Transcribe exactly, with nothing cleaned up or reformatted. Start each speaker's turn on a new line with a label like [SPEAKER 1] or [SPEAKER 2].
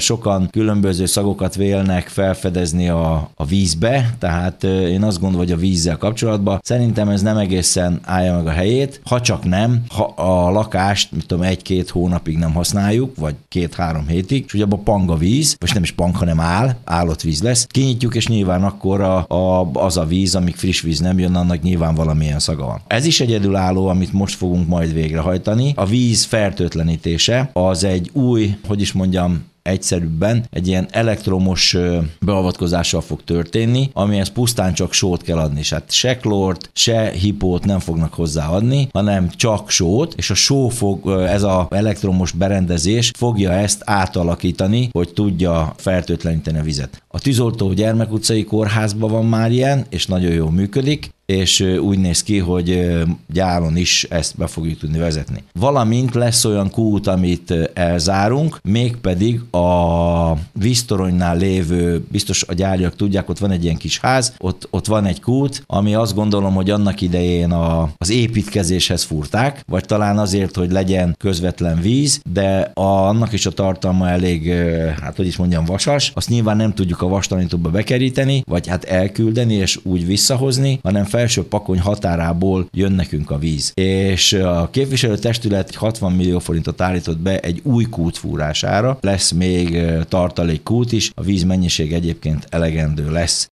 [SPEAKER 1] sokan különböző szagokat vélnek felfedezni a, a vízbe, tehát én azt gondolom, hogy a vízzel kapcsolatban szerintem ez nem egészen állja meg a helyét, ha csak nem, ha a lakást, mit tudom, egy-két hónapig nem használjuk, vagy két-három hétig, és ugye abban pang a víz, most nem is pang, hanem áll, állott víz lesz, kinyitjuk, és nyilván akkor a, a, az a víz, amíg friss víz nem jön, annak nyilván valamilyen szaga van. Ez is egyedülálló, amit most fogunk majd végrehajtani. A víz fertőtlenítése az egy új, hogy is mondjam, egyszerűbben egy ilyen elektromos beavatkozással fog történni, amihez pusztán csak sót kell adni. Hát se klort, se hipót nem fognak hozzáadni, hanem csak sót, és a só fog, ez az elektromos berendezés fogja ezt átalakítani, hogy tudja fertőtleníteni a vizet. A Tűzoltó Gyermek utcai kórházban van már ilyen, és nagyon jól működik, és úgy néz ki, hogy gyáron is ezt be fogjuk tudni vezetni. Valamint lesz olyan kút, amit elzárunk, mégpedig a víztoronynál lévő, biztos a gyáriak tudják, ott van egy ilyen kis ház, ott, ott van egy kút, ami azt gondolom, hogy annak idején a, az építkezéshez fúrták, vagy talán azért, hogy legyen közvetlen víz, de a, annak is a tartalma elég, hát hogy is mondjam, vasas. Azt nyilván nem tudjuk a vastanítóba bekeríteni, vagy hát elküldeni és úgy visszahozni, hanem felső pakony határából jön nekünk a víz. És a képviselőtestület hatvan millió forintot állított be egy új kút fúrására, lesz még tartalékkút is, a víz mennyiség egyébként elegendő lesz.